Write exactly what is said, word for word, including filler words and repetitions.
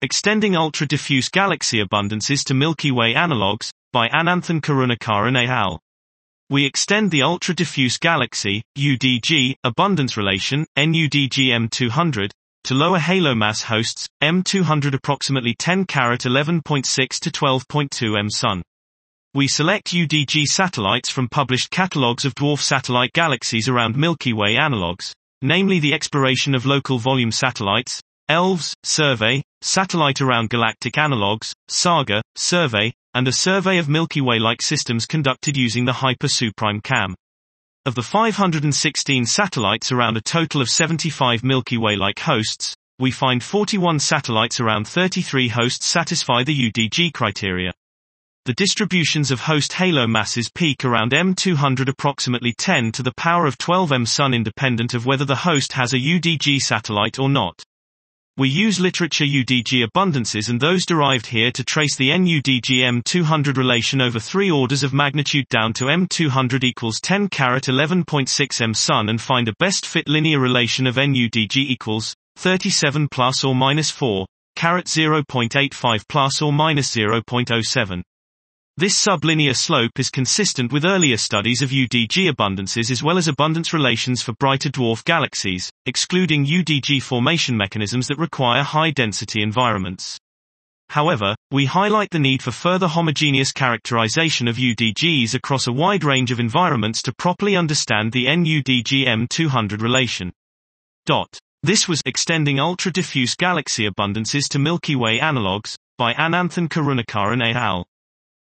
Extending Ultra-Diffuse Galaxy Abundances to Milky Way Analogues, by Ananthan Karunakaran et al. We extend the ultra-diffuse galaxy, U D G, abundance relation, N U D G M two hundred, to lower halo mass hosts, M two hundred approximately ten carat eleven point six to twelve point two M Sun. We select U D G satellites from published catalogues of dwarf satellite galaxies around Milky Way analogues, namely the exploration of local volume satellites, E L V S, survey, satellite around galactic analogues, SAGA, survey, and a survey of Milky Way-like systems conducted using the Hyper-Suprime CAM. Of the five hundred sixteen satellites around a total of seventy-five Milky Way-like hosts, we find forty-one satellites around thirty-three hosts satisfy the U D G criteria. The distributions of host halo masses peak around M two hundred approximately ten to the power of twelve M Sun independent of whether the host has a U D G satellite or not. We use literature U D G abundances and those derived here to trace the N U D G M two hundred relation over three orders of magnitude down to M two hundred equals ten carat eleven point six M Sun and find a best fit linear relation of N U D G equals thirty-seven plus or minus four carat zero point eight five plus or minus zero point zero seven. This sublinear slope is consistent with earlier studies of U D G abundances as well as abundance relations for brighter dwarf galaxies, excluding U D G formation mechanisms that require high-density environments. However, we highlight the need for further homogeneous characterization of U D Gs across a wide range of environments to properly understand the N U D G M two hundred relation. Dot. This was Extending Ultra-Diffuse Galaxy Abundances to Milky Way Analogues, by Ananthan Karunakaran et al.